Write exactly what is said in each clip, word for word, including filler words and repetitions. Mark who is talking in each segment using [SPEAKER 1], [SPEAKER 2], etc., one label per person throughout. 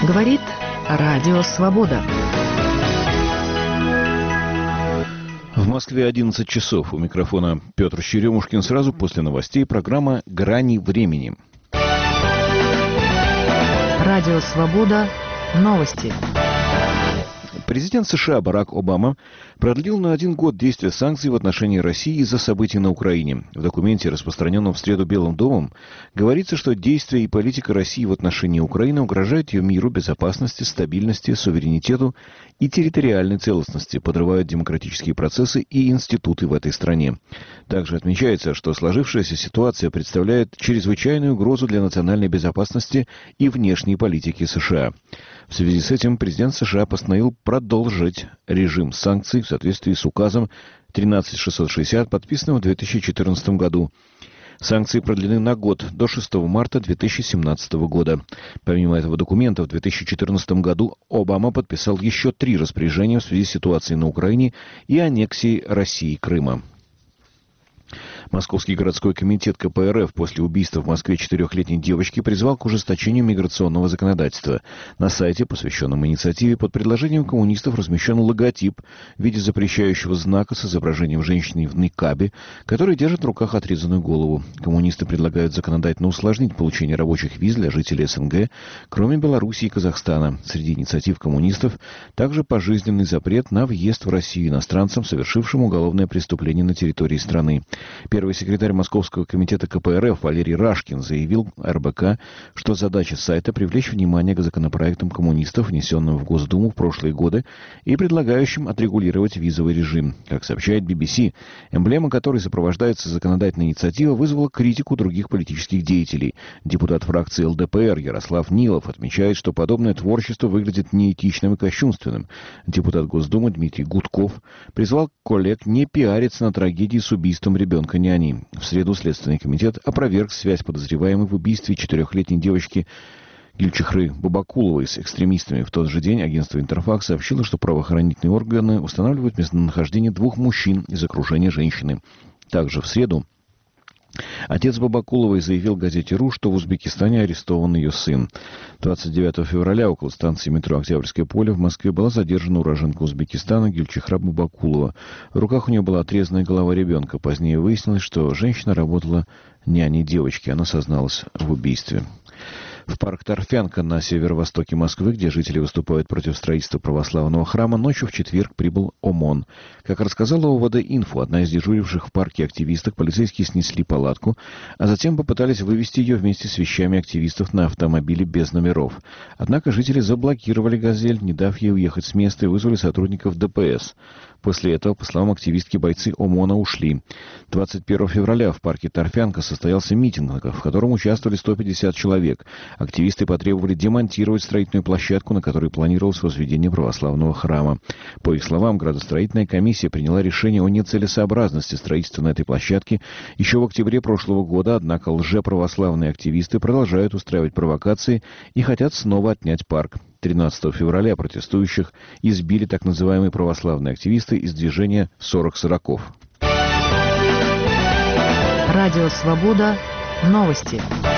[SPEAKER 1] Говорит Радио Свобода.
[SPEAKER 2] В Москве одиннадцать часов. У микрофона Петр Черемушкин. Сразу после новостей программа «Грани времени».
[SPEAKER 1] Радио Свобода. Новости.
[SPEAKER 2] Президент США Барак Обама продлил на один год действие санкций в отношении России из-за событий на Украине. В документе, распространенном в среду Белым домом, говорится, что действия и политика России в отношении Украины угрожают ее миру, безопасности, стабильности, суверенитету и территориальной целостности, подрывают демократические процессы и институты в этой стране. Также отмечается, что сложившаяся ситуация представляет чрезвычайную угрозу для национальной безопасности и внешней политики США. В связи с этим президент США постановил продолжить режим санкций в соответствии с указом тринадцать тысяч шестьсот шестьдесят, подписанным в две тысячи четырнадцатом году. Санкции продлены на год, до шестого марта две тысячи семнадцатого года. Помимо этого документа, в две тысячи четырнадцатом году Обама подписал еще три распоряжения в связи с ситуацией на Украине и аннексией России Крыма. Московский городской комитет ка пэ эр эф после убийства в Москве четырехлетней девочки призвал к ужесточению миграционного законодательства. На сайте, посвященном инициативе, под предложением коммунистов размещен логотип в виде запрещающего знака с изображением женщины в никабе, который держит в руках отрезанную голову. Коммунисты предлагают законодательно усложнить получение рабочих виз для жителей эс эн гэ, кроме Белоруссии и Казахстана. Среди инициатив коммунистов также пожизненный запрет на въезд в Россию иностранцам, совершившим уголовное преступление на территории страны. Первый секретарь Московского комитета ка пэ эр эф Валерий Рашкин заявил эр бэ ка, что задача сайта – привлечь внимание к законопроектам коммунистов, внесенным в Госдуму в прошлые годы и предлагающим отрегулировать визовый режим. Как сообщает би би си, эмблема которой сопровождается законодательной инициативой, вызвала критику других политических деятелей. Депутат фракции эл дэ пэ эр Ярослав Нилов отмечает, что подобное творчество выглядит неэтичным и кощунственным. Депутат Госдумы Дмитрий Гудков призвал коллег не пиариться на трагедии с убийством ребенка няни. В среду Следственный комитет опроверг связь подозреваемой в убийстве четырехлетней девочки Гюльчихры Бабакуловой с экстремистами. В тот же день агентство «Интерфакс» сообщило, что правоохранительные органы устанавливают местонахождение двух мужчин из окружения женщины. Также в среду отец Бабакуловой заявил газете «Ру», что в Узбекистане арестован ее сын. двадцать девятого февраля около станции метро «Октябрьское поле» в Москве была задержана уроженка Узбекистана Гюльчихра Бабакулова. В руках у нее была отрезанная голова ребенка. Позднее выяснилось, что женщина работала няней девочки. Она созналась в убийстве. В парк Торфянка на северо-востоке Москвы, где жители выступают против строительства православного храма, ночью в четверг прибыл ОМОН. Как рассказала о вэ дэ-Инфо, одна из дежуривших в парке активисток, полицейские снесли палатку, а затем попытались вывести ее вместе с вещами активистов на автомобиле без номеров. Однако жители заблокировали «Газель», не дав ей уехать с места, и вызвали сотрудников дэ пэ эс. После этого, по словам активистки, бойцы ОМОНа ушли. двадцать первого февраля в парке Торфянка состоялся митинг, в котором участвовали сто пятьдесят человек. Активисты потребовали демонтировать строительную площадку, на которой планировалось возведение православного храма. По их словам, градостроительная комиссия приняла решение о нецелесообразности строительства на этой площадке еще в октябре прошлого года, однако лжеправославные активисты продолжают устраивать провокации и хотят снова отнять парк. тринадцатого февраля протестующих избили так называемые православные активисты из движения сорок сороков.
[SPEAKER 1] Радио Свобода. Новости.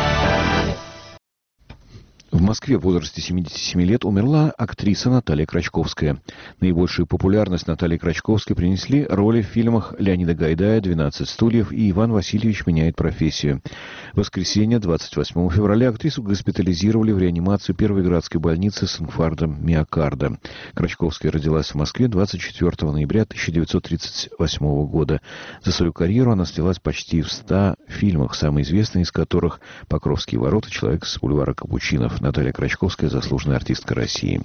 [SPEAKER 2] В Москве в возрасте семидесяти семи лет умерла актриса Наталья Крачковская. Наибольшую популярность Наталье Крачковской принесли роли в фильмах Леонида Гайдая «двенадцать стульев» и «Иван Васильевич меняет профессию». В воскресенье, двадцать восьмого февраля, актрису госпитализировали в реанимацию Первой городской больницы с инфарктом миокарда. Крачковская родилась в Москве двадцать четвертого ноября тысяча девятьсот тридцать восьмого года. За свою карьеру она снялась почти в ста фильмах, самый известный из которых «Покровские ворота», «Человек с бульвара Капучинов». Наталья Крачковская – заслуженная артистка России.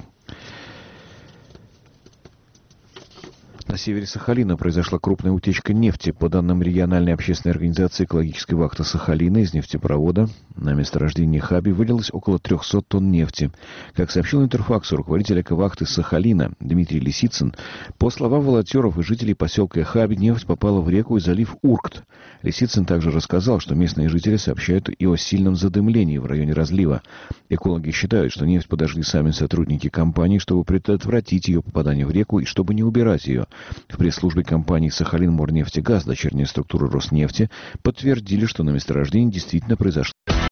[SPEAKER 2] На севере Сахалина произошла крупная утечка нефти. По данным региональной общественной организации «Экологическая вахта Сахалина», из нефтепровода на месторождении Хаби вылилось около трехсот тонн нефти. Как сообщил Интерфаксу руководитель эковахты Сахалина Дмитрий Лисицын, по словам волонтеров и жителей поселка Хаби, нефть попала в реку и залив Уркт. Лисицын также рассказал, что местные жители сообщают и о сильном задымлении в районе разлива. Экологи считают, что нефть подожгли сами сотрудники компании, чтобы предотвратить ее попадание в реку и чтобы не убирать ее. В пресс-службе компании «Сахалинморнефтегаз», дочерняя структура Роснефти, подтвердили, что на месторождении действительно произошла